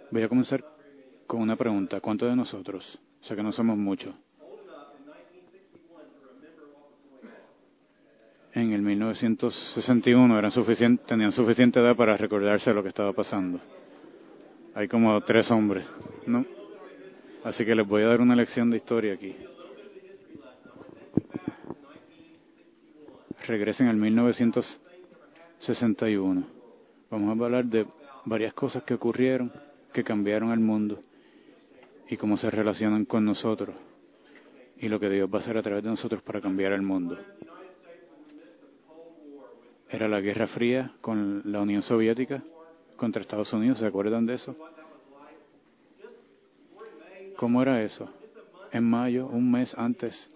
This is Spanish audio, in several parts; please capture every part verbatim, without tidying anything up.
Voy a comenzar con una pregunta. ¿Cuántos de nosotros, o sea que no somos muchos, en el mil novecientos sesenta y uno eran suficient, tenían suficiente edad para recordarse lo que estaba pasando? Hay como tres hombres, ¿no? Así que les voy a dar una lección de historia aquí. Regresen al mil novecientos sesenta y uno. Vamos a hablar de varias cosas que ocurrieron, que cambiaron el mundo y cómo se relacionan con nosotros y lo que Dios va a hacer a través de nosotros para cambiar el mundo. Era la Guerra Fría con la Unión Soviética contra Estados Unidos, ¿se acuerdan de eso? ¿Cómo era eso? En mayo, un mes antes,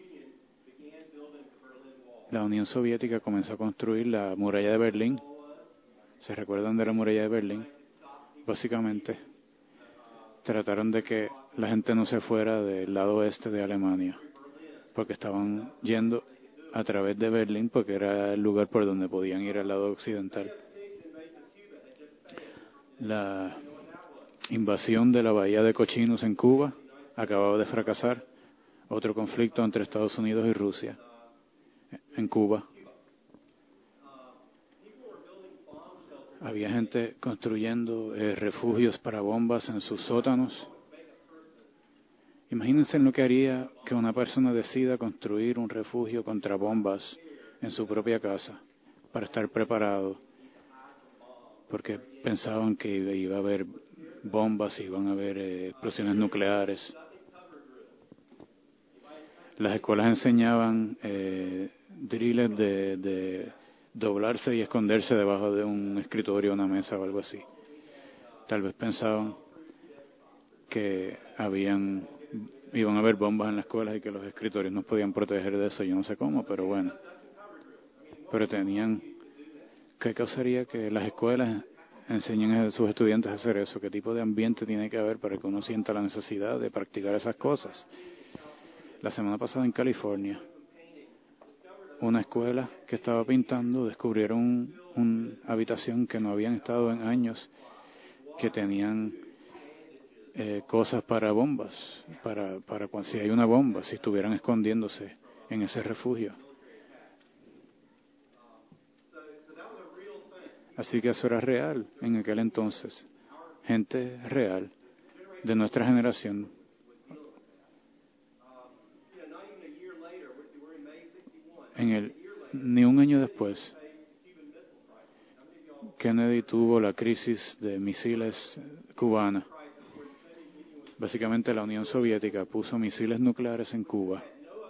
la Unión Soviética comenzó a construir la muralla de Berlín. ¿Se recuerdan de la muralla de Berlín? Básicamente, trataron de que la gente no se fuera del lado oeste de Alemania, porque estaban yendo a través de Berlín, porque era el lugar por donde podían ir al lado occidental. La invasión de la bahía de Cochinos en Cuba acababa de fracasar. Otro conflicto entre Estados Unidos y Rusia en Cuba. Había gente construyendo eh, refugios para bombas en sus sótanos. Imagínense lo que haría que una persona decida construir un refugio contra bombas en su propia casa para estar preparado, porque pensaban que iba a haber bombas, iban a haber eh, explosiones nucleares. Las escuelas enseñaban eh, drills de, de doblarse y esconderse debajo de un escritorio, una mesa o algo así. Tal vez pensaban que habían iban a haber bombas en las escuelas y que los escritorios nos podían proteger de eso, yo no sé cómo, pero bueno. Pero tenían... ¿Qué causaría que las escuelas enseñen a sus estudiantes a hacer eso? ¿Qué tipo de ambiente tiene que haber para que uno sienta la necesidad de practicar esas cosas? La semana pasada en California, una escuela que estaba pintando descubrieron una habitación que no habían estado en años, que tenían eh, cosas para bombas, para, para cuando, si hay una bomba, si estuvieran escondiéndose en ese refugio. Así que eso era real en aquel entonces. Gente real de nuestra generación. En el, ni un año después, Kennedy tuvo la crisis de misiles cubana. Básicamente la Unión Soviética puso misiles nucleares en Cuba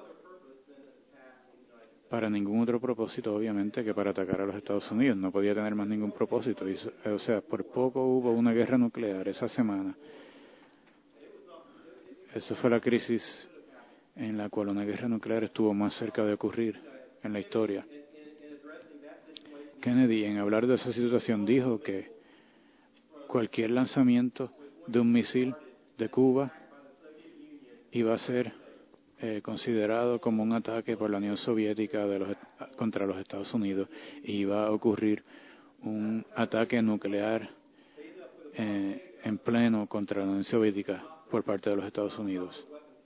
para ningún otro propósito, obviamente, que para atacar a los Estados Unidos. No podía tener más ningún propósito. Y, o sea, por poco hubo una guerra nuclear esa semana. Esa fue la crisis en la cual una guerra nuclear estuvo más cerca de ocurrir en la historia. Kennedy, en hablar de esa situación, dijo que cualquier lanzamiento de un misil de Cuba iba a ser eh, considerado como un ataque por la Unión Soviética de los, contra los Estados Unidos, y iba a ocurrir un ataque nuclear eh, en pleno contra la Unión Soviética por parte de los Estados Unidos.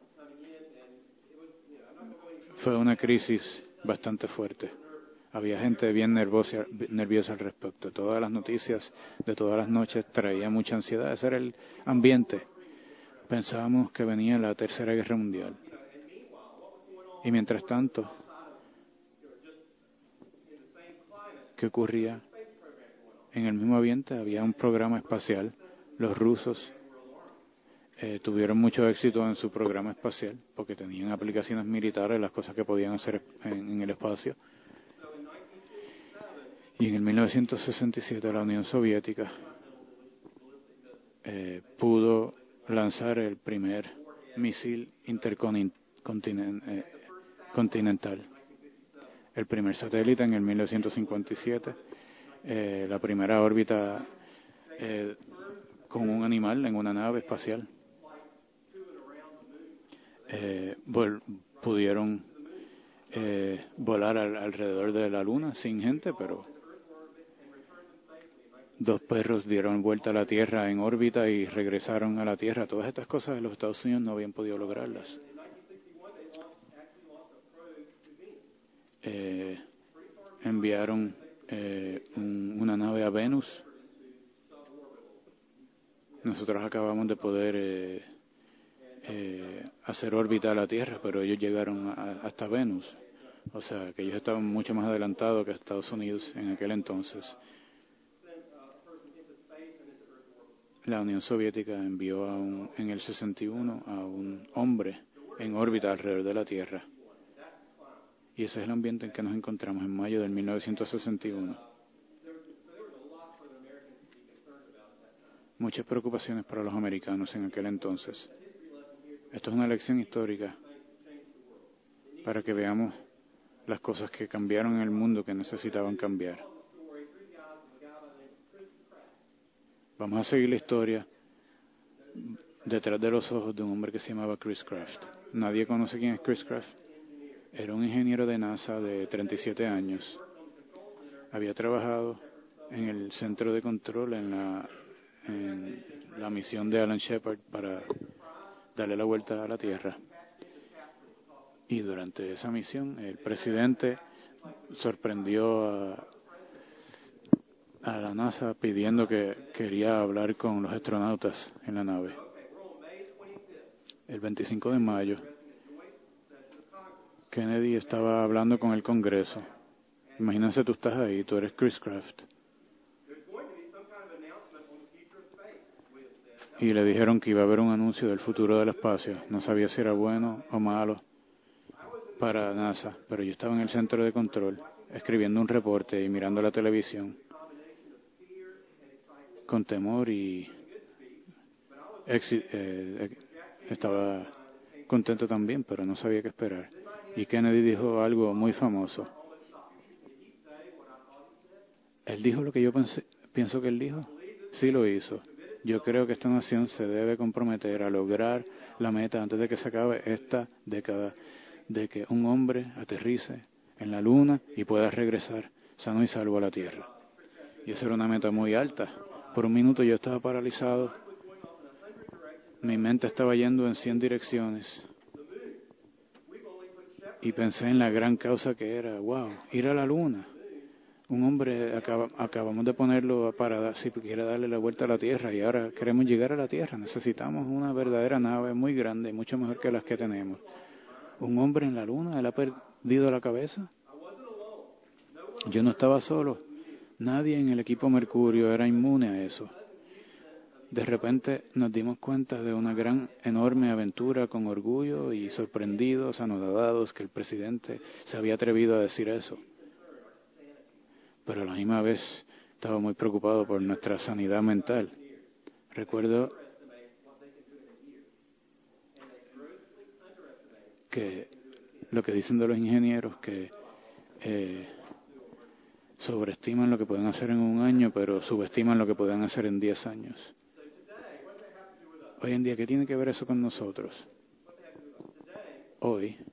Fue una crisis bastante fuerte. Había gente bien nerviosa, nerviosa al respecto. Todas las noticias de todas las noches traían mucha ansiedad. Ese era el ambiente. Pensábamos que venía la Tercera Guerra Mundial. Y mientras tanto, ¿qué ocurría? En el mismo ambiente había un programa espacial. Los rusos eh, tuvieron mucho éxito en su programa espacial porque tenían aplicaciones militares, las cosas que podían hacer en, en el espacio. Y en el mil novecientos sesenta y siete la Unión Soviética eh, pudo lanzar el primer misil intercontinental. El primer satélite en el mil novecientos cincuenta y siete, eh, la primera órbita eh, con un animal en una nave espacial. Eh, vol- pudieron eh, volar al, alrededor de la Luna sin gente, pero dos perros dieron vuelta a la Tierra en órbita y regresaron a la Tierra. Todas estas cosas los Estados Unidos no habían podido lograrlas. Eh, enviaron eh, un, una nave a Venus. Nosotros acabamos de poder eh, eh, hacer órbita a la Tierra, pero ellos llegaron a, hasta Venus. O sea, que ellos estaban mucho más adelantados que Estados Unidos en aquel entonces. La Unión Soviética envió a un, en el sesenta y uno a un hombre en órbita alrededor de la Tierra. Y ese es el ambiente en que nos encontramos en mayo de mil novecientos sesenta y uno. Muchas preocupaciones para los americanos en aquel entonces. Esto es una lección histórica para que veamos las cosas que cambiaron en el mundo que necesitaban cambiar. Vamos a seguir la historia detrás de los ojos de un hombre que se llamaba Chris Kraft. Nadie conoce quién es Chris Kraft. Era un ingeniero de NASA de treinta y siete años. Había trabajado en el centro de control en la, en la misión de Alan Shepard para darle la vuelta a la Tierra. Y durante esa misión el presidente sorprendió a, a la NASA pidiendo que quería hablar con los astronautas en la nave. El veinticinco de mayo, Kennedy estaba hablando con el Congreso. Imagínense, tú estás ahí, tú eres Chris Kraft. Y le dijeron que iba a haber un anuncio del futuro del espacio. No sabía si era bueno o malo para NASA, pero yo estaba en el centro de control, escribiendo un reporte y mirando la televisión, con temor y exi- eh, estaba contento también, pero no sabía qué esperar. Y Kennedy dijo algo muy famoso. ¿Él dijo lo que yo pensé, pienso que él dijo? Sí lo hizo. Yo creo que esta nación se debe comprometer a lograr la meta antes de que se acabe esta década, de que un hombre aterrice en la luna y pueda regresar sano y salvo a la Tierra. Y esa era una meta muy alta. Por un minuto yo estaba paralizado. Mi mente estaba yendo en cien direcciones. Y pensé en la gran causa que era, wow, ir a la luna. Un hombre, acaba, acabamos de ponerlo para dar, si quiere darle la vuelta a la Tierra y ahora queremos llegar a la Tierra. Necesitamos una verdadera nave muy grande, mucho mejor que las que tenemos. Un hombre en la luna, él ha perdido la cabeza. Yo no estaba solo. Nadie en el equipo Mercurio era inmune a eso. De repente nos dimos cuenta de una gran, enorme aventura con orgullo y sorprendidos, anodados que el presidente se había atrevido a decir eso. Pero a la misma vez estaba muy preocupado por nuestra sanidad mental. Recuerdo que lo que dicen de los ingenieros, que eh, sobreestiman lo que pueden hacer en un año, pero subestiman lo que pueden hacer en diez años. Hoy en día, ¿qué tiene que ver eso con nosotros? Hoy,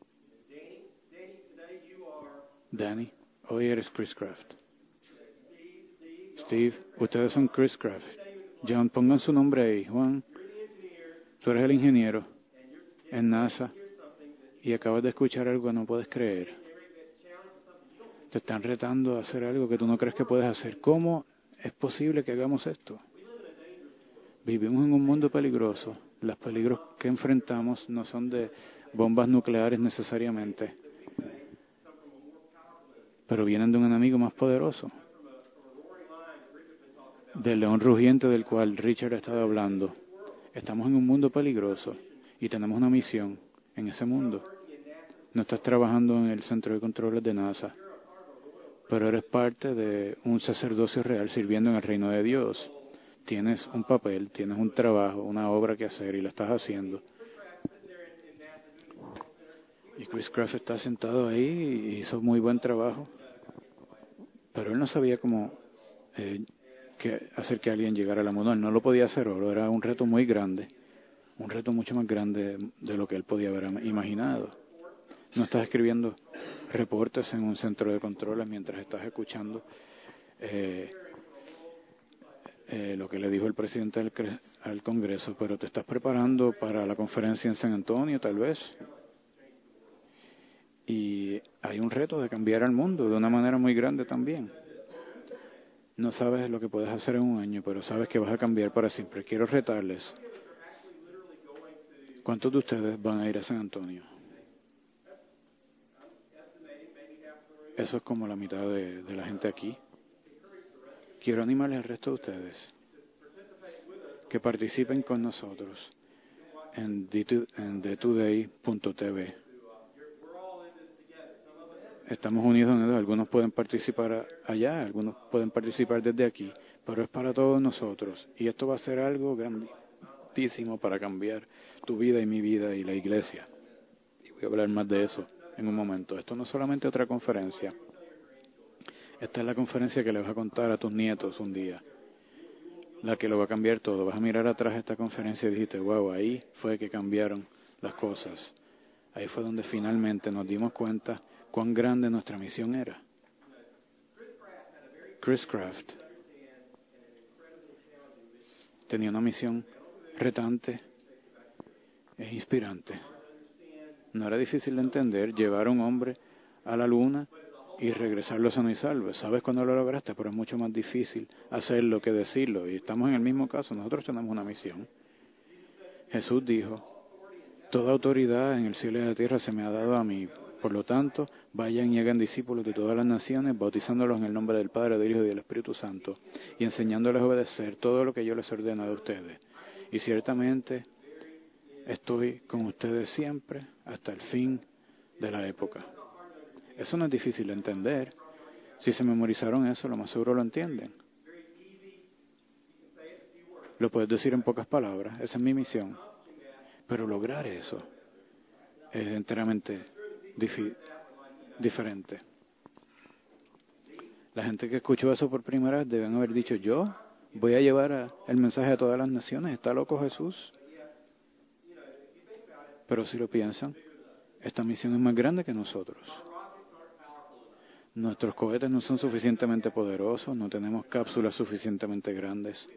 Danny, hoy eres Chris Kraft. Steve, ustedes son Chris Kraft. John, pongan su nombre ahí. Juan, tú eres el ingeniero en NASA y acabas de escuchar algo que no puedes creer. Te están retando a hacer algo que tú no crees que puedes hacer. ¿Cómo es posible que hagamos esto? Vivimos en un mundo peligroso. Los peligros que enfrentamos no son de bombas nucleares necesariamente, pero vienen de un enemigo más poderoso, del león rugiente del cual Richard ha estado hablando. Estamos en un mundo peligroso y tenemos una misión en ese mundo. No estás trabajando en el centro de controles de NASA, pero eres parte de un sacerdocio real sirviendo en el reino de Dios. Tienes un papel, tienes un trabajo, una obra que hacer y la estás haciendo. Y Chris Kraft está sentado ahí y hizo muy buen trabajo, pero él no sabía cómo eh, que hacer que alguien llegara a la luna. Él no lo podía hacer solo, era un reto muy grande, un reto mucho más grande de lo que él podía haber imaginado. No estás escribiendo reportes en un centro de controles mientras estás escuchando eh, eh, lo que le dijo el presidente al, al Congreso, pero te estás preparando para la conferencia en San Antonio, tal vez. Y hay un reto de cambiar al mundo de una manera muy grande también. No sabes lo que puedes hacer en un año, pero sabes que vas a cambiar para siempre. Quiero retarles. ¿Cuántos de ustedes van a ir a San Antonio? Eso es como la mitad de, de la gente aquí. Quiero animarles al resto de ustedes que participen con nosotros en the today punto t v. Estamos unidos en eso. Algunos pueden participar allá, algunos pueden participar desde aquí, pero es para todos nosotros. Y esto va a ser algo grandísimo para cambiar tu vida y mi vida y la iglesia. Y voy a hablar más de eso en un momento. Esto no es solamente otra conferencia. Esta es la conferencia que le vas a contar a tus nietos un día. La que lo va a cambiar todo. Vas a mirar atrás esta conferencia y dijiste, wow, ahí fue que cambiaron las cosas. Ahí fue donde finalmente nos dimos cuenta cuán grande nuestra misión era. Chris Kraft tenía una misión retante e inspirante. No era difícil de entender llevar a un hombre a la luna y regresarlo sano y salvo. Sabes cuándo lo lograste, pero es mucho más difícil hacerlo que decirlo. Y estamos en el mismo caso, nosotros tenemos una misión. Jesús dijo, toda autoridad en el cielo y en la tierra se me ha dado a mí. Por lo tanto, vayan y hagan discípulos de todas las naciones, bautizándolos en el nombre del Padre, del Hijo y del Espíritu Santo, y enseñándoles a obedecer todo lo que yo les ordeno a ustedes. Y ciertamente estoy con ustedes siempre hasta el fin de la época. Eso no es difícil de entender. Si se memorizaron eso, lo más seguro lo entienden. Lo puedes decir en pocas palabras, esa es mi misión. Pero lograr eso es enteramente difi- diferente. La gente que escuchó eso por primera vez deben haber dicho, yo voy a llevar a, el mensaje a todas las naciones, ¿está loco Jesús? Pero si lo piensan, esta misión es más grande que nosotros. Nuestros cohetes no son suficientemente poderosos, no tenemos cápsulas suficientemente grandes.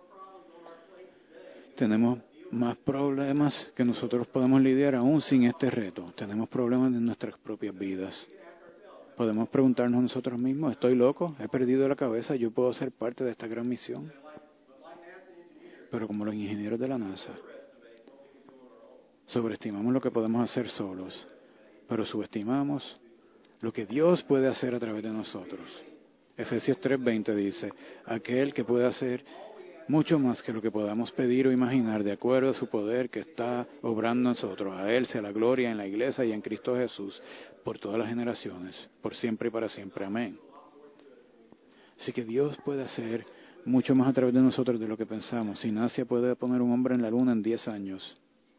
Tenemos más problemas que nosotros podemos lidiar aún sin este reto. Tenemos problemas en nuestras propias vidas. Podemos preguntarnos nosotros mismos, ¿estoy loco? ¿He perdido la cabeza? ¿Yo puedo ser parte de esta gran misión? Pero como los ingenieros de la NASA, sobreestimamos lo que podemos hacer solos, pero subestimamos lo que Dios puede hacer a través de nosotros. Efesios tres veinte dice, aquel que puede hacer mucho más que lo que podamos pedir o imaginar de acuerdo a su poder que está obrando en nosotros. A Él sea la gloria en la iglesia y en Cristo Jesús por todas las generaciones, por siempre y para siempre. Amén. Así que Dios puede hacer mucho más a través de nosotros de lo que pensamos. Si NASA puede poner un hombre en la luna en diez años,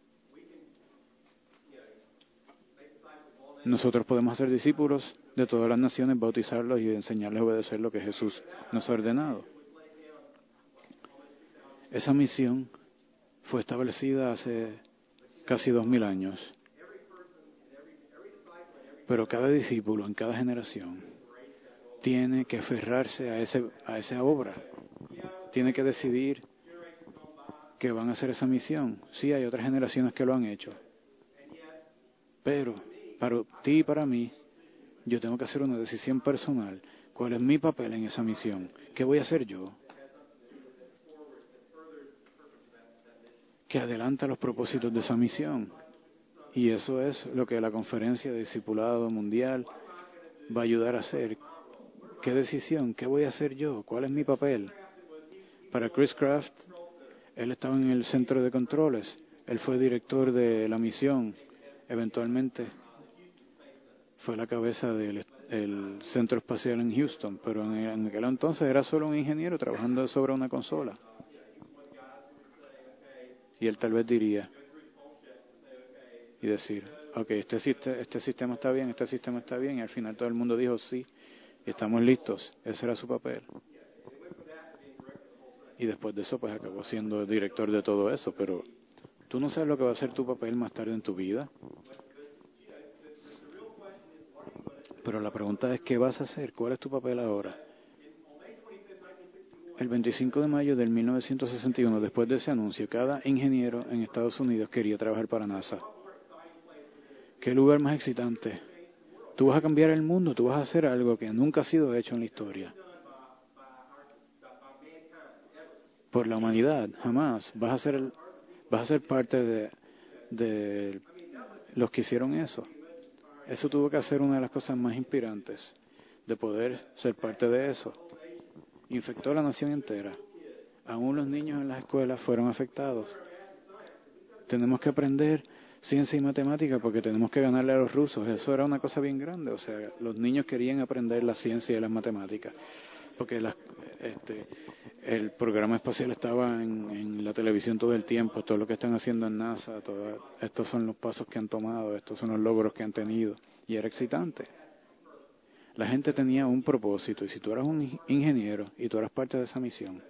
nosotros podemos hacer discípulos de todas las naciones, bautizarlos y enseñarles a obedecer lo que Jesús nos ha ordenado. Esa misión fue establecida hace casi dos mil años. Pero cada discípulo en cada generación tiene que aferrarse a, ese, a esa obra. Tiene que decidir que van a hacer esa misión. Sí, hay otras generaciones que lo han hecho. Pero para ti y para mí, yo tengo que hacer una decisión personal. ¿Cuál es mi papel en esa misión? ¿Qué voy a hacer yo? Que adelanta los propósitos de esa misión. Y eso es lo que la conferencia de discipulado mundial va a ayudar a hacer. ¿Qué decisión? ¿Qué voy a hacer yo? ¿Cuál es mi papel? Para Chris Kraft, él estaba en el centro de controles. Él fue director de la misión. Eventualmente fue la cabeza del el centro espacial en Houston, pero en, en aquel entonces era solo un ingeniero trabajando sobre una consola. Y él tal vez diría y decir, ok, este, este sistema está bien, este sistema está bien, y al final todo el mundo dijo sí, y estamos listos. Ese era su papel. Y después de eso, pues acabó siendo director de todo eso, pero tú no sabes lo que va a ser tu papel más tarde en tu vida. Pero la pregunta es, ¿qué vas a hacer? ¿Cuál es tu papel ahora? El veinticinco de mayo del mil novecientos sesenta y uno, después de ese anuncio, cada ingeniero en Estados Unidos quería trabajar para NASA. ¿Qué lugar más excitante? Tú vas a cambiar el mundo, tú vas a hacer algo que nunca ha sido hecho en la historia. Por la humanidad, jamás. Vas a ser, vas a ser parte de, de los que hicieron eso. Eso tuvo que ser una de las cosas más inspirantes, de poder ser parte de eso. Infectó a la nación entera. Aún los niños en las escuelas fueron afectados. Tenemos que aprender ciencia y matemática porque tenemos que ganarle a los rusos. Eso era una cosa bien grande. O sea, los niños querían aprender la ciencia y las matemáticas porque las, este, el programa espacial estaba en, en la televisión todo el tiempo. Todo lo que están haciendo en NASA, todo, estos son los pasos que han tomado, estos son los logros que han tenido. Y era excitante. La gente tenía un propósito y si tú eras un ingeniero y tú eras parte de esa misión,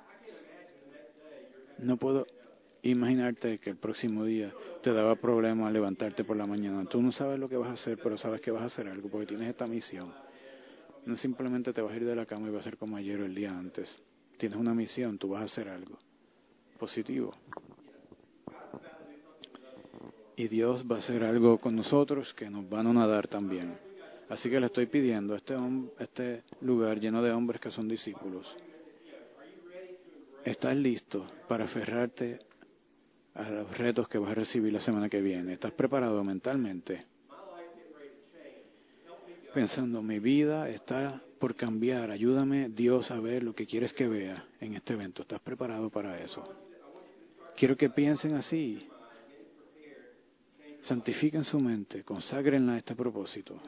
no puedo imaginarte que el próximo día te daba problema levantarte por la mañana. Tú no sabes lo que vas a hacer, pero sabes que vas a hacer algo porque tienes esta misión. No simplemente te vas a ir de la cama y vas a ser como ayer o el día antes. Tienes una misión, tú vas a hacer algo positivo. Y Dios va a hacer algo con nosotros que nos van a nadar también. Así que le estoy pidiendo a este, este lugar lleno de hombres que son discípulos. ¿Estás listo para aferrarte a los retos que vas a recibir la semana que viene? ¿Estás preparado mentalmente? Pensando, mi vida está por cambiar. Ayúdame, Dios, a ver lo que quieres que vea en este evento. ¿Estás preparado para eso? Quiero que piensen así. Santifiquen su mente, conságrenla a este propósito.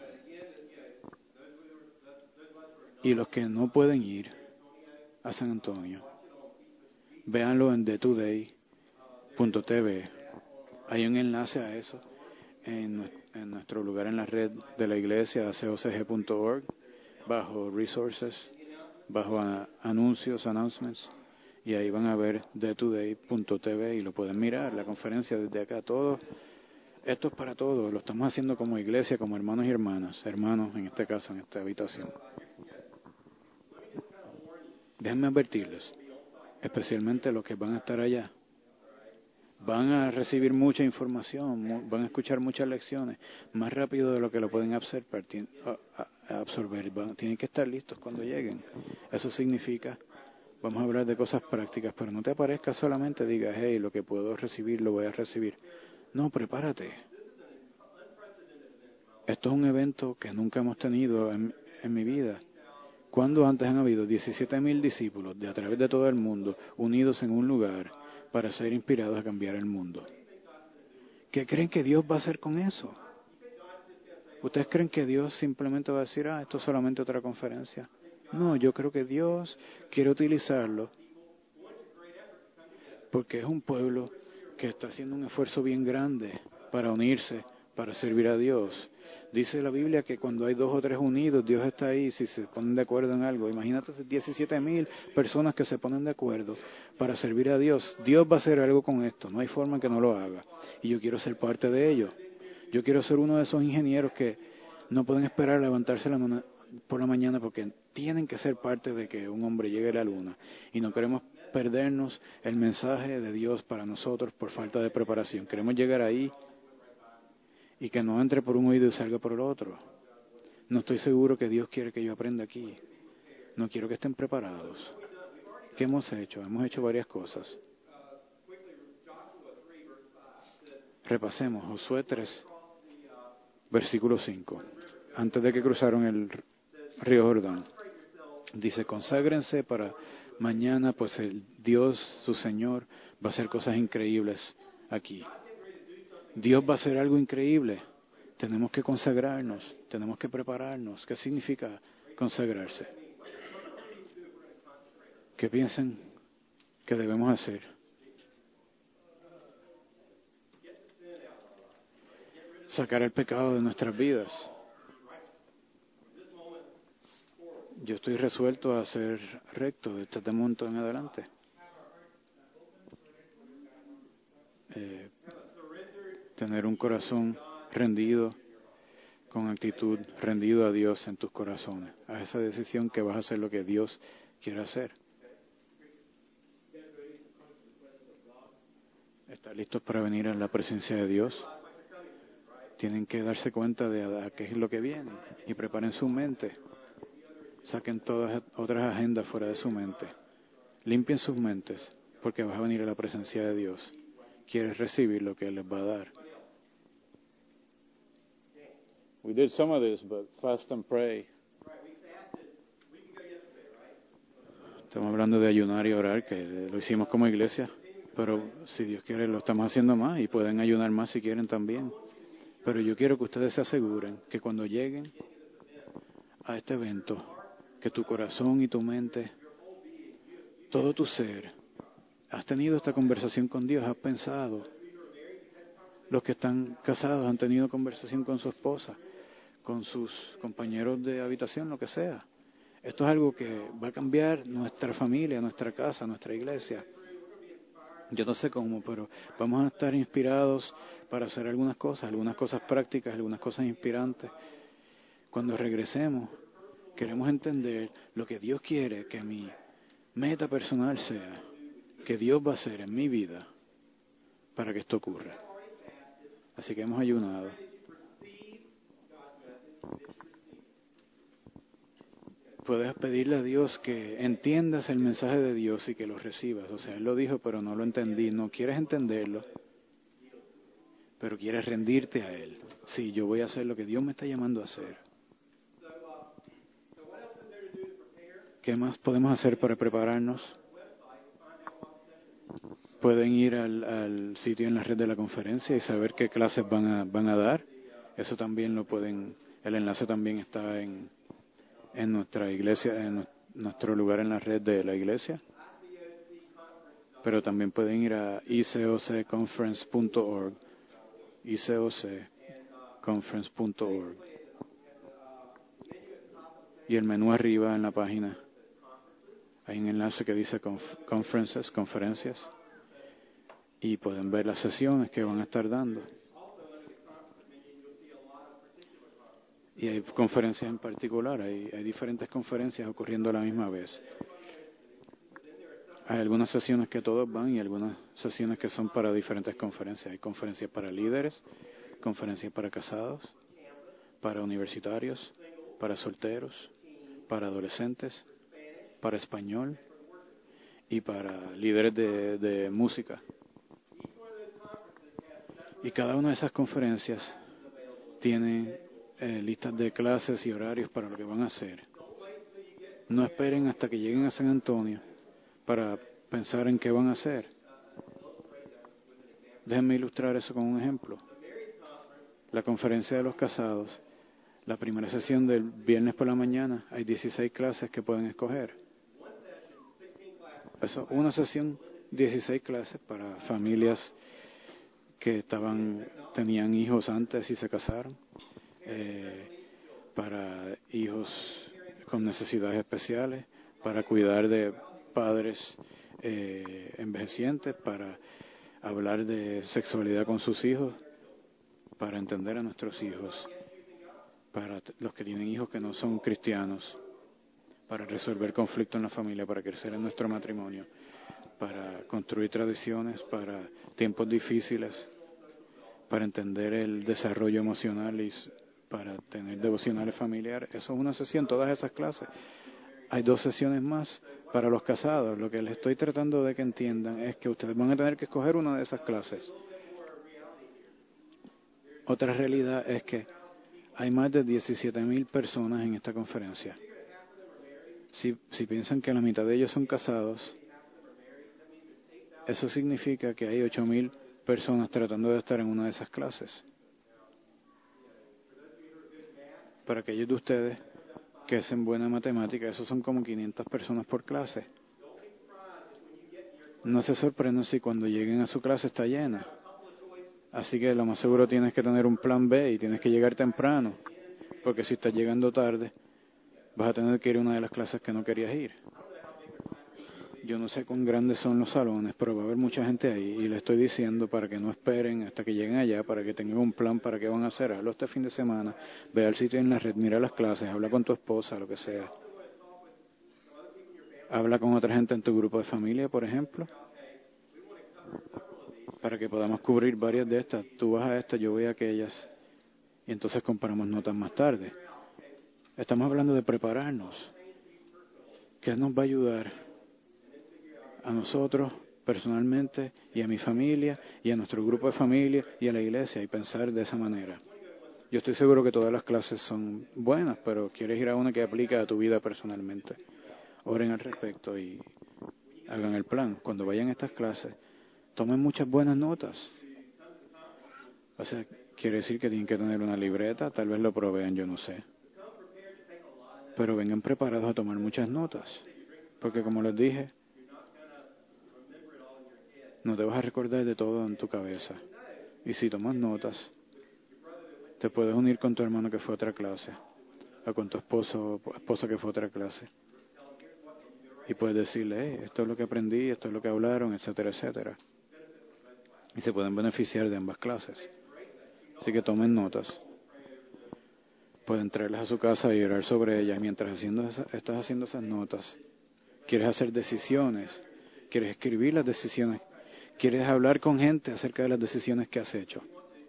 Y los que no pueden ir a San Antonio, véanlo en the today punto t v. Hay un enlace a eso en, en nuestro lugar en la red de la iglesia, c o c g punto org, bajo resources, bajo a, anuncios, announcements, y ahí van a ver the today punto t v y lo pueden mirar, la conferencia desde acá, todo. Esto es para todos, lo estamos haciendo como iglesia, como hermanos y hermanas, hermanos en este caso, en esta habitación. Déjenme advertirles, especialmente los que van a estar allá, van a recibir mucha información, van a escuchar muchas lecciones, más rápido de lo que lo pueden absorber, absorber. Tienen que estar listos cuando lleguen. Eso significa, vamos a hablar de cosas prácticas, pero no te aparezcas solamente, digas, hey, lo que puedo recibir, lo voy a recibir. No, prepárate. Esto es un evento que nunca hemos tenido en, en mi vida. ¿Cuándo antes han habido diecisiete mil discípulos de a través de todo el mundo unidos en un lugar para ser inspirados a cambiar el mundo? ¿Qué creen que Dios va a hacer con eso? ¿Ustedes creen que Dios simplemente va a decir, ah, esto es solamente otra conferencia? No, yo creo que Dios quiere utilizarlo porque es un pueblo que está haciendo un esfuerzo bien grande para unirse, para servir a Dios. Dice la Biblia que cuando hay dos o tres unidos, Dios está ahí si se ponen de acuerdo en algo. Imagínate diecisiete mil personas que se ponen de acuerdo para servir a Dios. Dios va a hacer algo con esto, no hay forma que no lo haga. Y yo quiero ser parte de ello. Yo quiero ser uno de esos ingenieros que no pueden esperar a levantarse la por la mañana porque tienen que ser parte de que un hombre llegue a la luna. Y no queremos perdernos el mensaje de Dios para nosotros por falta de preparación. Queremos llegar ahí y que no entre por un oído y salga por el otro. No estoy seguro que Dios quiere que yo aprenda aquí. No quiero que estén preparados. ¿Qué hemos hecho? Hemos hecho varias cosas. Repasemos Josué tres, versículo cinco. Antes de que cruzaron el río Jordán. Dice, conságrense para mañana, pues el Dios, su Señor, va a hacer cosas increíbles aquí. Dios va a hacer algo increíble. Tenemos que consagrarnos, tenemos que prepararnos. ¿Qué significa consagrarse? ¿Qué piensan que debemos hacer? Sacar el pecado de nuestras vidas. Yo estoy resuelto a ser recto de este momento en adelante. Eh, tener un corazón rendido, con actitud rendido a Dios en tus corazones, a esa decisión que vas a hacer lo que Dios quiere hacer. Estar listos para venir a la presencia de Dios. Tienen que darse cuenta de a qué es lo que viene y preparen su mente. Saquen todas otras agendas fuera de su mente. Limpien sus mentes porque vas a venir a la presencia de Dios. Quieres recibir lo que Él les va a dar. We did some of this, but fast and pray. Estamos hablando de ayunar y orar, que lo hicimos como iglesia, pero si Dios quiere lo estamos haciendo más y pueden ayunar más si quieren también. Pero yo quiero que ustedes se aseguren que cuando lleguen a este evento, que tu corazón y tu mente, todo tu ser, has tenido esta conversación con Dios, has pensado. Los que están casados han tenido conversación con su esposa, con sus compañeros de habitación, lo que sea. Esto es algo que va a cambiar nuestra familia, nuestra casa, nuestra iglesia. Yo no sé cómo, pero vamos a estar inspirados para hacer algunas cosas, algunas cosas prácticas, algunas cosas inspirantes. Cuando regresemos, queremos entender lo que Dios quiere que mi meta personal sea, que Dios va a hacer en mi vida para que esto ocurra. Así que hemos ayunado. Puedes pedirle a Dios que entiendas el mensaje de Dios y que lo recibas. O sea, Él lo dijo, pero no lo entendí. No quieres entenderlo, pero quieres rendirte a Él. Sí, yo voy a hacer lo que Dios me está llamando a hacer. ¿Qué más podemos hacer para prepararnos? Pueden ir al, al sitio en la red de la conferencia y saber qué clases van a, van a dar. Eso también lo pueden, el enlace también está en, en nuestra iglesia, en nuestro lugar en la red de la iglesia. Pero también pueden ir a i c o c conference punto org, i c o c conference punto org. Y el menú arriba en la página, hay un enlace que dice conf- conferences, conferencias. Y pueden ver las sesiones que van a estar dando. Y hay conferencias en particular, hay, hay diferentes conferencias ocurriendo a la misma vez. Hay algunas sesiones que todos van y algunas sesiones que son para diferentes conferencias. Hay conferencias para líderes, conferencias para casados, para universitarios, para solteros, para adolescentes, para español y para líderes de, de música. Y cada una de esas conferencias tiene eh, listas de clases y horarios para lo que van a hacer. No esperen hasta que lleguen a San Antonio para pensar en qué van a hacer. Déjenme ilustrar eso con un ejemplo. La conferencia de los casados, la primera sesión del viernes por la mañana, hay dieciséis clases que pueden escoger. Eso, una sesión, dieciséis clases para familias que estaban, tenían hijos antes y se casaron, eh, para hijos con necesidades especiales, para cuidar de padres eh, envejecientes, para hablar de sexualidad con sus hijos, para entender a nuestros hijos, para los que tienen hijos que no son cristianos, para resolver conflictos en la familia, para crecer en nuestro matrimonio, para construir tradiciones, para tiempos difíciles, para entender el desarrollo emocional y para tener devocionales familiares. Eso es una sesión, todas esas clases. Hay dos sesiones más para los casados. Lo que les estoy tratando de que entiendan es que ustedes van a tener que escoger una de esas clases. Otra realidad es que hay más de diecisiete mil personas en esta conferencia. Si, si piensan que la mitad de ellos son casados, eso significa que hay ocho mil personas tratando de estar en una de esas clases. Para aquellos de ustedes que hacen buena matemática, eso son como quinientas personas por clase. No se sorprendan si cuando lleguen a su clase está llena. Así que lo más seguro tienes que tener un plan B y tienes que llegar temprano, porque si estás llegando tarde, vas a tener que ir a una de las clases que no querías ir. Yo no sé cuán grandes son los salones, pero va a haber mucha gente ahí y le estoy diciendo para que no esperen hasta que lleguen allá, para que tengan un plan para qué van a hacer. Hazlo este fin de semana, ve al sitio en la red, mira las clases, habla con tu esposa, lo que sea. Habla con otra gente en tu grupo de familia, por ejemplo, para que podamos cubrir varias de estas. Tú vas a esta, yo voy a aquellas, y entonces comparamos notas más tarde. Estamos hablando de prepararnos. ¿Qué nos va a ayudar a nosotros personalmente y a mi familia y a nuestro grupo de familia y a la iglesia, y pensar de esa manera? Yo estoy seguro que todas las clases son buenas, pero quieres ir a una que aplica a tu vida personalmente. Oren al respecto y hagan el plan. Cuando vayan a estas clases, tomen muchas buenas notas. O sea, quiere decir que tienen que tener una libreta, tal vez lo provean, yo no sé. Pero vengan preparados a tomar muchas notas. Porque como les dije, no te vas a recordar de todo en tu cabeza. Y si tomas notas, te puedes unir con tu hermano que fue a otra clase, o con tu esposo o esposa que fue a otra clase. Y puedes decirle, hey, esto es lo que aprendí, esto es lo que hablaron, etcétera, etcétera. Y se pueden beneficiar de ambas clases. Así que tomen notas. Pueden traerlas a su casa y orar sobre ellas mientras haciendo esa, estás haciendo esas notas. Quieres hacer decisiones, quieres escribir las decisiones, quieres hablar con gente acerca de las decisiones que has hecho.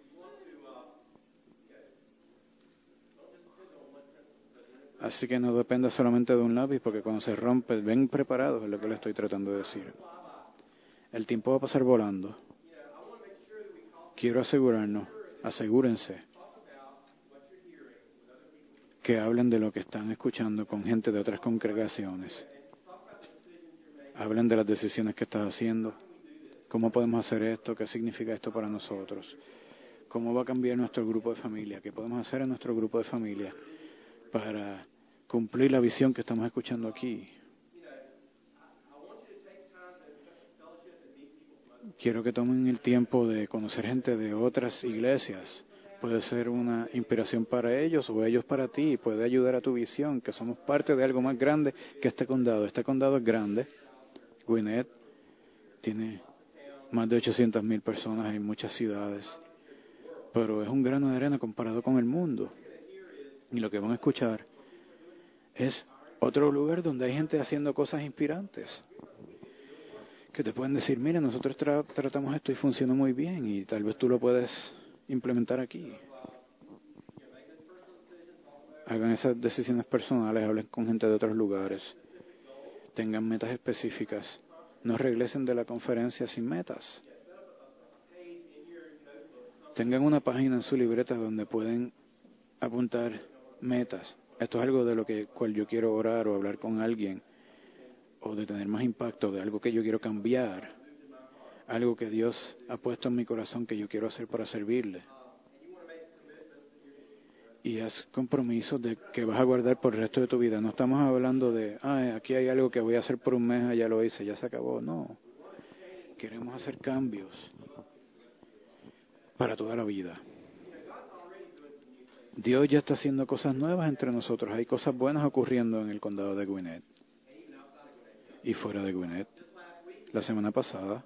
Así que no dependa solamente de un lápiz, porque cuando se rompe, ven preparados, es lo que le estoy tratando de decir. El tiempo va a pasar volando. Quiero asegurarnos, asegúrense, que hablen de lo que están escuchando con gente de otras congregaciones. Hablen de las decisiones que estás haciendo. ¿Cómo podemos hacer esto? ¿Qué significa esto para nosotros? ¿Cómo va a cambiar nuestro grupo de familia? ¿Qué podemos hacer en nuestro grupo de familia para cumplir la visión que estamos escuchando aquí? Quiero que tomen el tiempo de conocer gente de otras iglesias. Puede ser una inspiración para ellos o ellos para ti. Puede ayudar a tu visión, que somos parte de algo más grande que este condado. Este condado es grande. Gwinnett tiene más de ochocientas mil personas en muchas ciudades. Pero es un grano de arena comparado con el mundo. Y lo que van a escuchar es otro lugar donde hay gente haciendo cosas inspirantes. Que te pueden decir, mira, nosotros tra- tratamos esto y funciona muy bien y tal vez tú lo puedes implementar aquí. Hagan esas decisiones personales, hablen con gente de otros lugares, tengan metas específicas, no regresen de la conferencia sin metas. Tengan una página en su libreta donde pueden apuntar metas. Esto es algo de lo que cual yo quiero orar o hablar con alguien, o de tener más impacto, de algo que yo quiero cambiar, algo que Dios ha puesto en mi corazón que yo quiero hacer para servirle. Y haz compromisos de que vas a guardar por el resto de tu vida. No estamos hablando de, ah, aquí hay algo que voy a hacer por un mes, ya lo hice, ya se acabó. No, queremos hacer cambios para toda la vida. Dios ya está haciendo cosas nuevas entre nosotros. Hay cosas buenas ocurriendo en el condado de Gwinnett y fuera de Gwinnett. La semana pasada,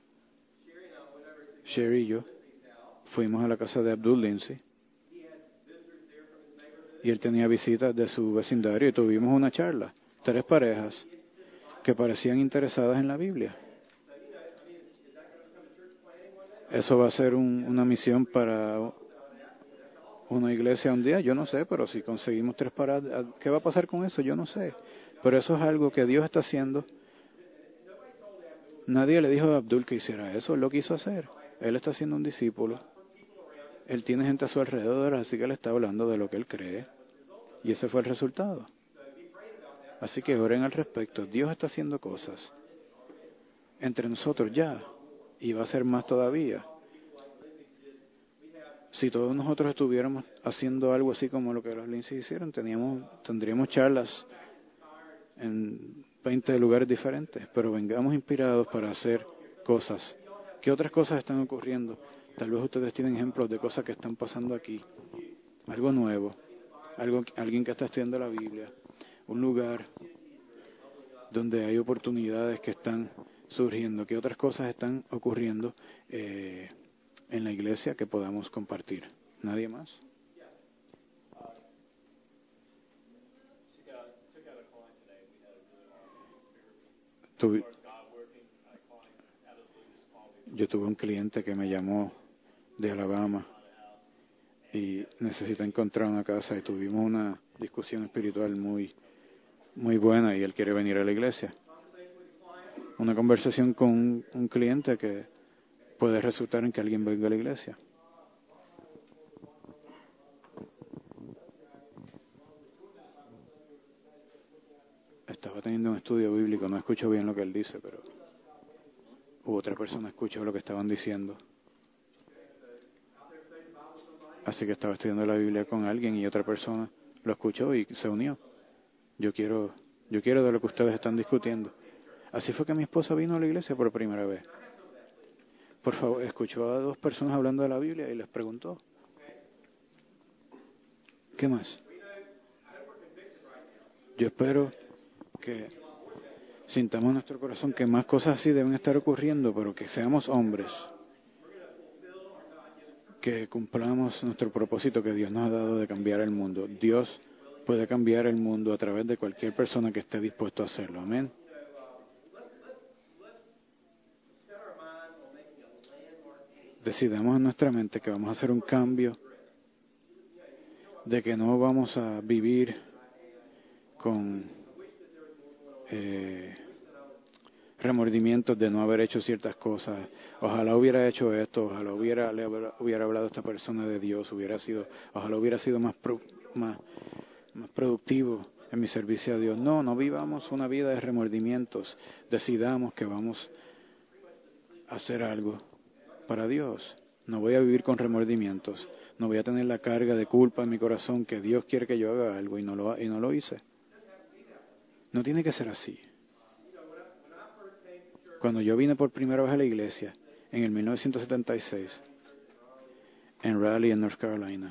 Sherry y yo fuimos a la casa de Abdul Lindsay y él tenía visitas de su vecindario y tuvimos una charla. Tres parejas que parecían interesadas en la Biblia. Eso va a ser un, una misión para una iglesia un día, yo no sé, pero si conseguimos tres paradas, ¿qué va a pasar con eso? Yo no sé. Pero eso es algo que Dios está haciendo. Nadie le dijo a Abdul que hiciera eso, él lo quiso hacer. Él está siendo un discípulo. Él tiene gente a su alrededor, así que él está hablando de lo que él cree. Y ese fue el resultado. Así que oren al respecto. Dios está haciendo cosas entre nosotros ya, y va a ser más todavía. Si todos nosotros estuviéramos haciendo algo así como lo que los Lindsay hicieron, teníamos, tendríamos charlas en veinte lugares diferentes, pero vengamos inspirados para hacer cosas. ¿Qué otras cosas están ocurriendo? Tal vez ustedes tienen ejemplos de cosas que están pasando aquí. Algo nuevo, algo, alguien que está estudiando la Biblia, un lugar donde hay oportunidades que están surgiendo. ¿Qué otras cosas están ocurriendo eh, en la iglesia que podamos compartir? ¿Nadie más? tuve, yo tuve un cliente que me llamó de Alabama y necesita encontrar una casa y tuvimos una discusión espiritual muy, muy buena y él quiere venir a la iglesia. Una conversación con un, un cliente que puede resultar en que alguien venga a la iglesia. Estaba teniendo un estudio bíblico, no escucho bien lo que él dice, pero otra persona escuchó lo que estaban diciendo. Así que estaba estudiando la Biblia con alguien y otra persona lo escuchó y se unió. Yo quiero, yo quiero de lo que ustedes están discutiendo. Así fue que mi esposa vino a la iglesia por primera vez. Por favor, escuchó a dos personas hablando de la Biblia y les preguntó. ¿Qué más? Yo espero que sintamos en nuestro corazón que más cosas así deben estar ocurriendo, pero que seamos hombres, que cumplamos nuestro propósito que Dios nos ha dado de cambiar el mundo. Dios puede cambiar el mundo a través de cualquier persona que esté dispuesto a hacerlo. Amén. Decidamos en nuestra mente que vamos a hacer un cambio, de que no vamos a vivir con eh, remordimientos de no haber hecho ciertas cosas. Ojalá hubiera hecho esto, ojalá hubiera, le hubiera hablado a esta persona de Dios, hubiera sido, ojalá hubiera sido más, pro, más, más productivo en mi servicio a Dios. No, no vivamos una vida de remordimientos. Decidamos que vamos a hacer algo para Dios. No voy a vivir con remordimientos. No voy a tener la carga de culpa en mi corazón que Dios quiere que yo haga algo y no lo, y no lo hice. No tiene que ser así. Cuando yo vine por primera vez a la iglesia, en el mil novecientos setenta y seis, en Raleigh, en North Carolina,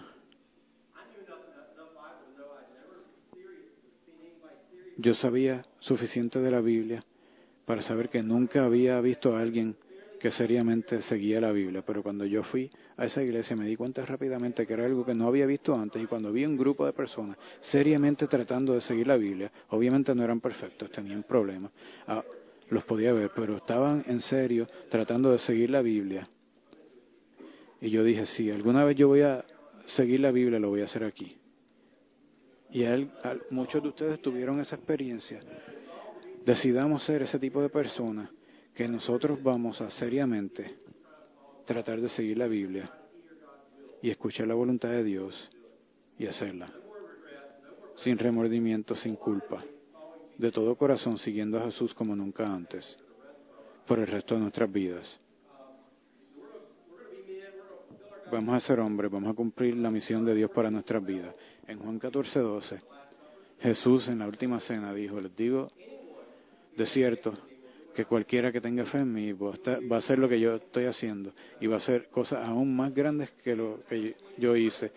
yo sabía suficiente de la Biblia para saber que nunca había visto a alguien que seriamente seguía la Biblia, pero cuando yo fui a esa iglesia me di cuenta rápidamente que era algo que no había visto antes, y cuando vi un grupo de personas seriamente tratando de seguir la Biblia, obviamente no eran perfectos, tenían problemas, ah, los podía ver, pero estaban en serio tratando de seguir la Biblia. Y yo dije, sí, alguna vez yo voy a seguir la Biblia, lo voy a hacer aquí. Y él, muchos de ustedes tuvieron esa experiencia. Decidamos ser ese tipo de personas que nosotros vamos a seriamente tratar de seguir la Biblia y escuchar la voluntad de Dios y hacerla, sin remordimiento, sin culpa, de todo corazón siguiendo a Jesús como nunca antes, por el resto de nuestras vidas. Vamos a ser hombres, vamos a cumplir la misión de Dios para nuestras vidas. En Juan catorce doce, Jesús en la última cena dijo, les digo de cierto que cualquiera que tenga fe en mí va a hacer lo que yo estoy haciendo y va a hacer cosas aún más grandes que lo que yo hice,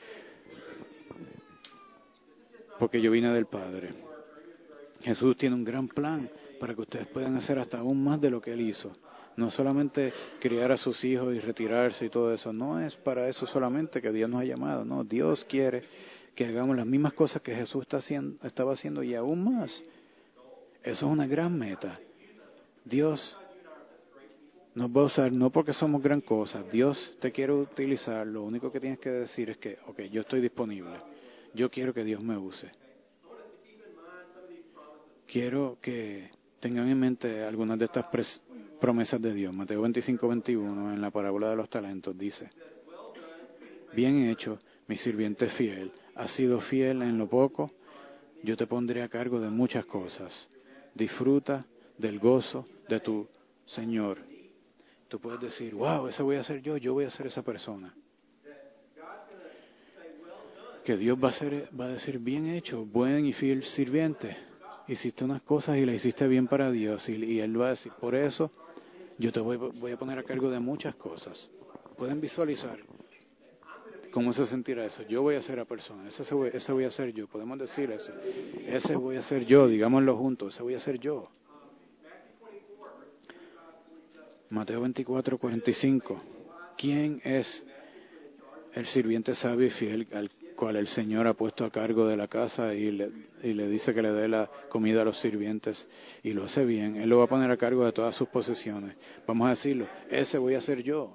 porque yo vine del Padre. Jesús tiene un gran plan para que ustedes puedan hacer hasta aún más de lo que Él hizo. No solamente criar a sus hijos y retirarse y todo eso, no es para eso solamente que Dios nos ha llamado, no, Dios quiere que hagamos las mismas cosas que Jesús está haciendo, estaba haciendo y aún más. Eso es una gran meta. Dios nos va a usar no porque somos gran cosa, Dios te quiere utilizar, lo único que tienes que decir es que, ok, yo estoy disponible, yo quiero que Dios me use. Quiero que tengan en mente algunas de estas pres- promesas de Dios. Mateo veinticinco veintiuno, en la parábola de los talentos, dice, bien hecho, mi sirviente fiel, has sido fiel en lo poco, yo te pondré a cargo de muchas cosas. Disfruta del gozo de tu Señor. Tú puedes decir, wow, ese voy a ser yo, yo voy a ser esa persona. Que Dios va a, ser, va a decir, bien hecho, buen y fiel sirviente. Hiciste unas cosas y las hiciste bien para Dios. Y, y Él va a decir, por eso yo te voy, voy a poner a cargo de muchas cosas. Pueden visualizar cómo se sentirá eso. Yo voy a ser la persona, ese voy, ese voy a ser yo. Podemos decir eso. Ese voy a ser yo, digámoslo juntos, ese voy a ser yo. Mateo veinticuatro cuarenta y cinco. ¿Quién es el sirviente sabio y fiel al cual el Señor ha puesto a cargo de la casa y le, y le dice que le dé la comida a los sirvientes y lo hace bien, Él lo va a poner a cargo de todas sus posesiones. Vamos a decirlo, ese voy a ser yo.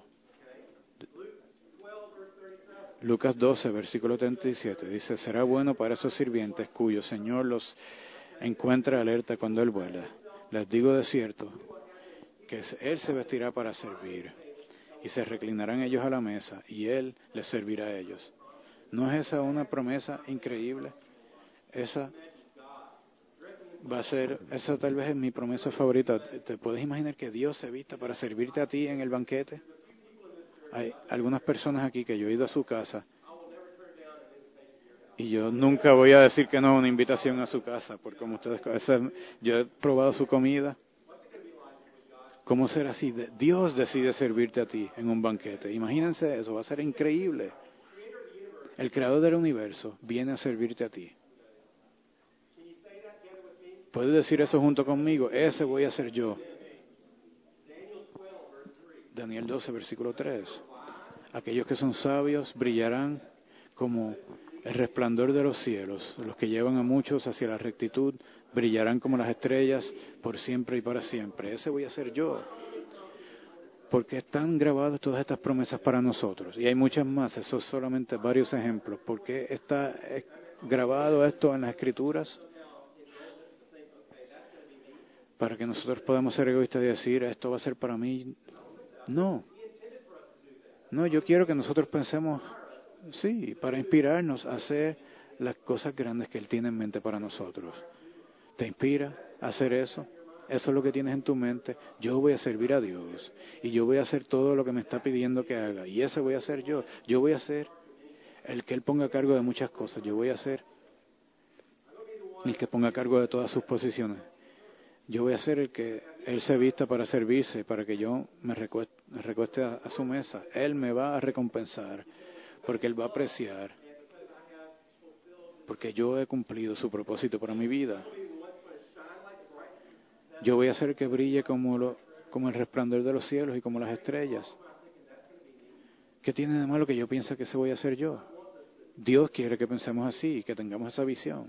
Lucas doce, versículo treinta y siete, dice, será bueno para esos sirvientes cuyo Señor los encuentre alerta cuando Él vuela. Les digo de cierto que Él se vestirá para servir y se reclinarán ellos a la mesa y Él les servirá a ellos. ¿No es esa una promesa increíble? Esa va a ser, esa tal vez es mi promesa favorita. ¿Te puedes imaginar que Dios se vista para servirte a ti en el banquete? Hay algunas personas aquí que yo he ido a su casa y yo nunca voy a decir que no a una invitación a su casa, porque como ustedes conocen, yo he probado su comida. ¿Cómo será si Dios decide servirte a ti en un banquete? Imagínense eso, va a ser increíble. El creador del universo viene a servirte a ti. ¿Puedes decir eso junto conmigo? Ese voy a ser yo. Daniel doce, versículo tres. Aquellos que son sabios brillarán como el resplandor de los cielos. Los que llevan a muchos hacia la rectitud brillarán como las estrellas por siempre y para siempre. Ese voy a ser yo. Porque están grabadas todas estas promesas para nosotros. Y hay muchas más, esos son solamente varios ejemplos. ¿Por qué está grabado esto en las Escrituras? Para que nosotros podamos ser egoístas y decir, esto va a ser para mí. No. No, yo quiero que nosotros pensemos, sí, para inspirarnos a hacer las cosas grandes que Él tiene en mente para nosotros. ¿Te inspira a hacer eso? Eso es lo que tienes en tu mente. Yo voy a servir a Dios y yo voy a hacer todo lo que me está pidiendo que haga. Y ese voy a ser yo. Yo voy a ser el que Él ponga a cargo de muchas cosas. Yo voy a ser el que ponga a cargo de todas sus posiciones. Yo voy a ser el que Él se vista para servirse, para que yo me recueste, me recueste a, a su mesa. Él me va a recompensar porque Él va a apreciar. Porque yo he cumplido su propósito para mi vida. Yo voy a hacer que brille como, lo, como el resplandor de los cielos y como las estrellas. ¿Qué tiene de malo que yo piense que ese voy a hacer yo? Dios quiere que pensemos así, que tengamos esa visión.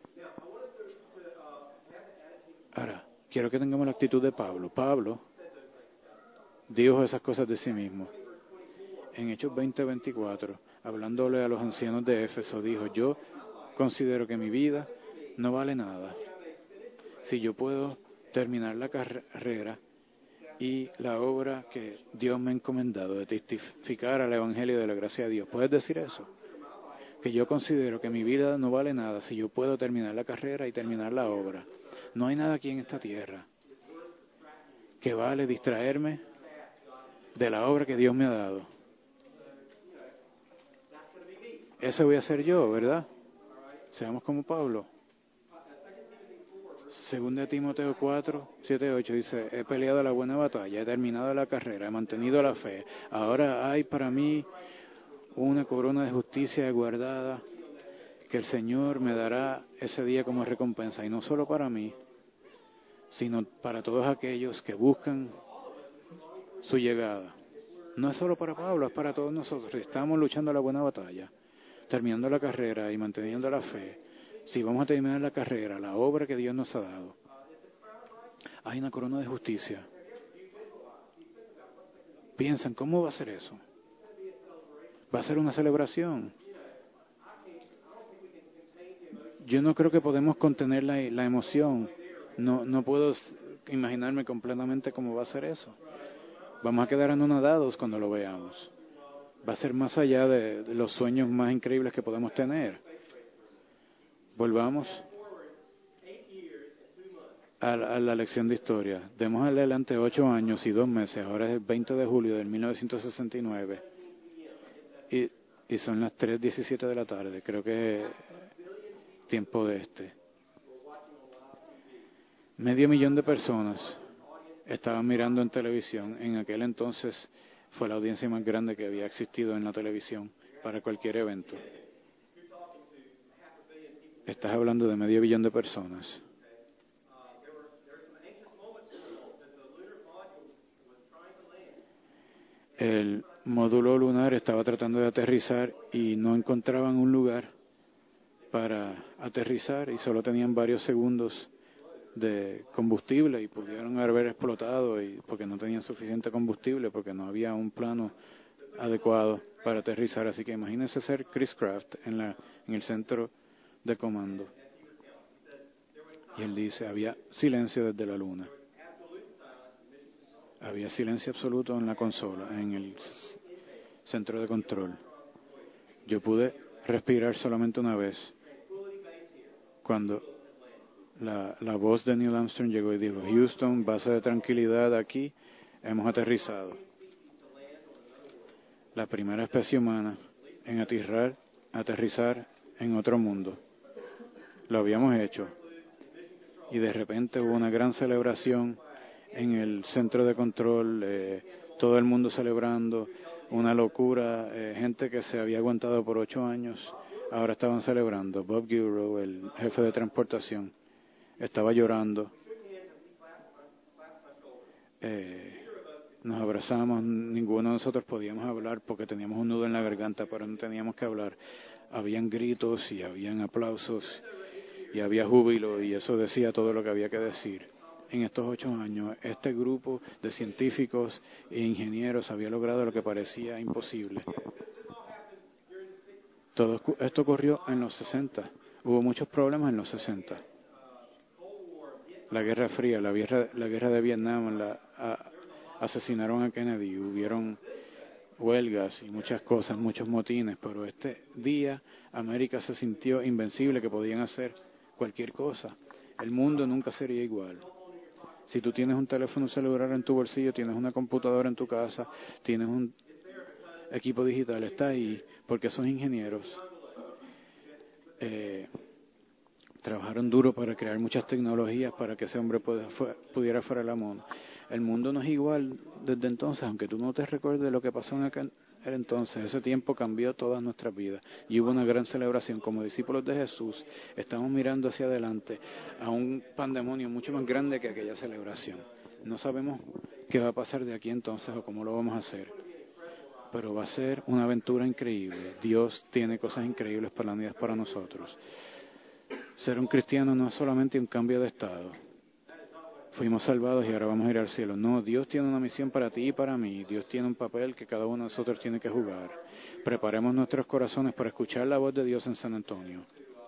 Ahora, quiero que tengamos la actitud de Pablo. Pablo dijo esas cosas de sí mismo. En Hechos veinte veinticuatro, hablándole a los ancianos de Éfeso, dijo, yo considero que mi vida no vale nada. Si yo puedo terminar la carrera y la obra que Dios me ha encomendado de testificar al Evangelio de la gracia de Dios. ¿Puedes decir eso? Que yo considero que mi vida no vale nada si yo puedo terminar la carrera y terminar la obra. No hay nada aquí en esta tierra que vale distraerme de la obra que Dios me ha dado. Ese voy a ser yo, ¿verdad? Seamos como Pablo. Segunda de Timoteo cuatro, siete, ocho dice, he peleado la buena batalla, he terminado la carrera, he mantenido la fe. Ahora hay para mí una corona de justicia guardada que el Señor me dará ese día como recompensa. Y no solo para mí, sino para todos aquellos que buscan su llegada. No es solo para Pablo, es para todos nosotros. Estamos luchando la buena batalla, terminando la carrera y manteniendo la fe. Si vamos a terminar la carrera, la obra que Dios nos ha dado, hay una corona de justicia. Piensan, ¿cómo va a ser eso? Va a ser una celebración. Yo no creo que podemos contener la, la emoción. No, no puedo imaginarme completamente cómo va a ser eso. Vamos a quedar anonadados cuando lo veamos. Va a ser más allá de, de los sueños más increíbles que podemos tener. Volvamos a la, a la lección de historia. Demos adelante ocho años y dos meses. Ahora es el veinte de julio de mil novecientos sesenta y nueve. Y, y son las tres diecisiete de la tarde. Creo que es tiempo de este. Medio millón de personas estaban mirando en televisión. En aquel entonces fue la audiencia más grande que había existido en la televisión para cualquier evento. Estás hablando de medio billón de personas. el módulo lunar estaba tratando de aterrizar y no encontraban un lugar para aterrizar y solo tenían varios segundos de combustible y pudieron haber explotado y porque no tenían suficiente combustible, porque no había un plano adecuado para aterrizar. Así que imagínense ser Chris Kraft en, la, en el centro de comando. Y él dice, había silencio desde la luna. Había silencio absoluto en la consola, en el centro de control. Yo pude respirar solamente una vez cuando la, la voz de Neil Armstrong llegó y dijo, Houston, base de tranquilidad aquí, hemos aterrizado. La primera especie humana en aterrizar, aterrizar en otro mundo. Lo habíamos hecho. Y de repente hubo una gran celebración en el centro de control, eh, todo el mundo celebrando, una locura, eh, gente que se había aguantado por ocho años, ahora estaban celebrando. Bob Gilrow, el jefe de transportación, estaba llorando. Eh, nos abrazamos, ninguno de nosotros podíamos hablar porque teníamos un nudo en la garganta, pero no teníamos que hablar. Habían gritos y habían aplausos y había júbilo y eso decía todo lo que había que decir. En estos ocho años, este grupo de científicos e ingenieros había logrado lo que parecía imposible. Todo esto ocurrió en los sesenta. Hubo muchos problemas en los sesenta. La Guerra Fría, la guerra, la guerra de Vietnam, la, a, asesinaron a Kennedy, hubieron huelgas y muchas cosas, muchos motines, pero este día América se sintió invencible, que podían hacer cualquier cosa. El mundo nunca sería igual. Si tú tienes un teléfono celular en tu bolsillo, tienes una computadora en tu casa, tienes un equipo digital, está ahí, porque esos ingenieros eh, trabajaron duro para crear muchas tecnologías para que ese hombre pueda, fue, pudiera fuera la mundo. El mundo no es igual desde entonces, aunque tú no te recuerdes lo que pasó en aquel entonces. Ese tiempo cambió todas nuestras vidas y hubo una gran celebración. Como discípulos de Jesús, estamos mirando hacia adelante a un pandemonio mucho más grande que aquella celebración. No sabemos qué va a pasar de aquí entonces o cómo lo vamos a hacer, pero va a ser una aventura increíble. Dios tiene cosas increíbles planeadas para nosotros. Ser un cristiano no es solamente un cambio de estado. Fuimos salvados y ahora vamos a ir al cielo. No, Dios tiene una misión para ti y para mí. Dios tiene un papel que cada uno de nosotros tiene que jugar. Preparemos nuestros corazones para escuchar la voz de Dios en San Antonio.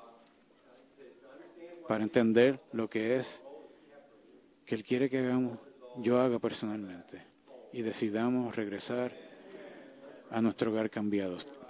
Para entender lo que es que Él quiere que hagamos, yo haga personalmente. Y decidamos regresar a nuestro hogar cambiados.